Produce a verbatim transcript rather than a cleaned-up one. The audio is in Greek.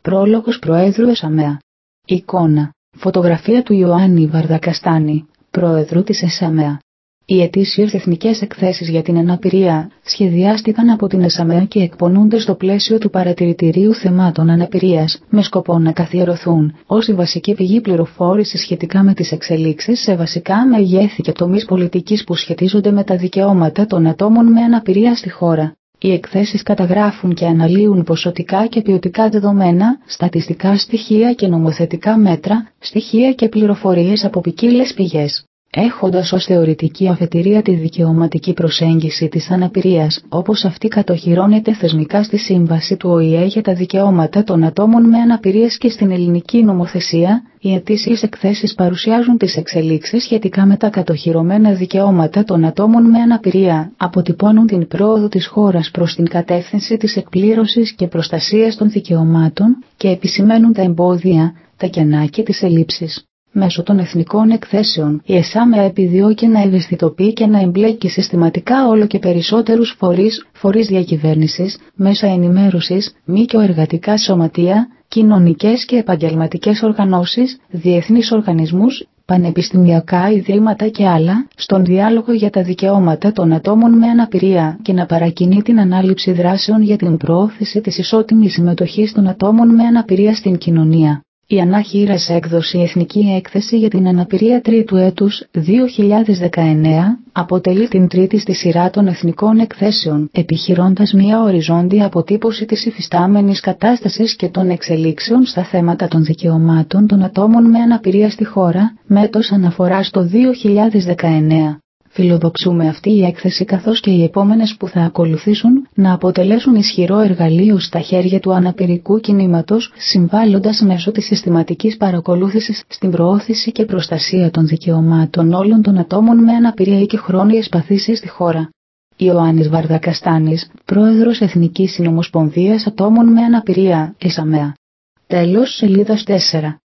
Πρόλογος Προέδρου ΕΣΑΜΕΑ. Εικόνα. Φωτογραφία του Ιωάννη Βαρδακαστάνη, Πρόεδρου της ΕΣΑΜΕΑ. Οι ετήσιες εθνικές εκθέσεις για την αναπηρία σχεδιάστηκαν από την ΕΣΑΜΕΑ και εκπονούνται στο πλαίσιο του Παρατηρητηρίου Θεμάτων Αναπηρίας, με σκοπό να καθιερωθούν ως η βασική πηγή πληροφόρησης σχετικά με τις εξελίξεις σε βασικά μεγέθη και τομείς πολιτικής που σχετίζονται με τα δικαιώματα των ατόμων με αναπηρία στη χώρα. Οι εκθέσεις καταγράφουν και αναλύουν ποσοτικά και ποιοτικά δεδομένα, στατιστικά στοιχεία και νομοθετικά μέτρα, στοιχεία και πληροφορίες από ποικίλες πηγές, έχοντας ως θεωρητική αφετηρία τη δικαιωματική προσέγγιση της αναπηρίας, όπως αυτή κατοχυρώνεται θεσμικά στη Σύμβαση του Ο Η Ε για τα δικαιώματα των ατόμων με αναπηρίες και στην ελληνική νομοθεσία. Οι ετήσιες εκθέσεις παρουσιάζουν τις εξελίξεις σχετικά με τα κατοχυρωμένα δικαιώματα των ατόμων με αναπηρία, αποτυπώνουν την πρόοδο της χώρας προς την κατεύθυνση της εκπλήρωσης και προστασίας των δικαιωμάτων και επισημαίνουν τα εμπόδια, τα κενά και τις ελλείψεις. Μέσω των εθνικών εκθέσεων, η ΕΣΑΜΕΑ επιδιώκει να ευαισθητοποιεί και να εμπλέκει συστηματικά όλο και περισσότερους φορείς, φορείς διακυβέρνησης, μέσα ενημέρωσης, μη-κιο εργατικά σωματεία, κοινωνικές και επαγγελματικές οργανώσεις, διεθνείς οργανισμούς, πανεπιστημιακά ιδρύματα και άλλα, στον διάλογο για τα δικαιώματα των ατόμων με αναπηρία και να παρακινεί την ανάληψη δράσεων για την προώθηση της ισότιμης συμμετοχής των ατόμων με αναπηρία στην κοινωνία. Η ανάχειρας έκδοση Εθνική Έκθεση για την Αναπηρία τρίτου έτους δύο χιλιάδες δεκαεννέα αποτελεί την τρίτη στη σειρά των εθνικών εκθέσεων, επιχειρώντας μια οριζόντια αποτύπωση της υφιστάμενης κατάστασης και των εξελίξεων στα θέματα των δικαιωμάτων των ατόμων με αναπηρία στη χώρα, με έτος αναφοράς το δύο χιλιάδες δεκαεννέα. Φιλοδοξούμε αυτή η έκθεση καθώς και οι επόμενες που θα ακολουθήσουν να αποτελέσουν ισχυρό εργαλείο στα χέρια του αναπηρικού κινήματος, συμβάλλοντας μέσω της συστηματικής παρακολούθησης στην προώθηση και προστασία των δικαιωμάτων όλων των ατόμων με αναπηρία και χρόνιες παθήσεις στη χώρα. Ιωάννης Βαρδακαστάνης, Πρόεδρος Εθνικής Συνομοσπονδίας Ατόμων με Αναπηρία, ΕΣΑΜΕΑ. Τέλος σελίδας τέσσερα.